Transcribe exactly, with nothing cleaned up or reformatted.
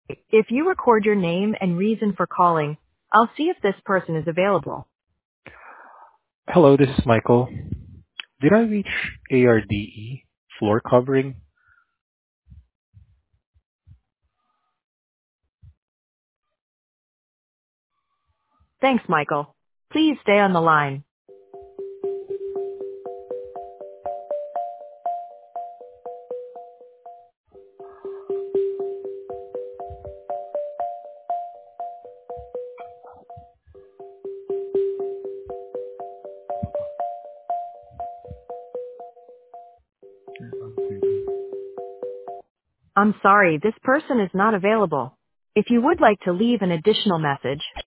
If you record your name and reason for calling, I'll see if this person is available. Hello, this is Michael. Did I reach A R D E floor covering? Thanks, Michael. Please stay on the line. I'm sorry, this person is not available. If you would like to leave an additional message,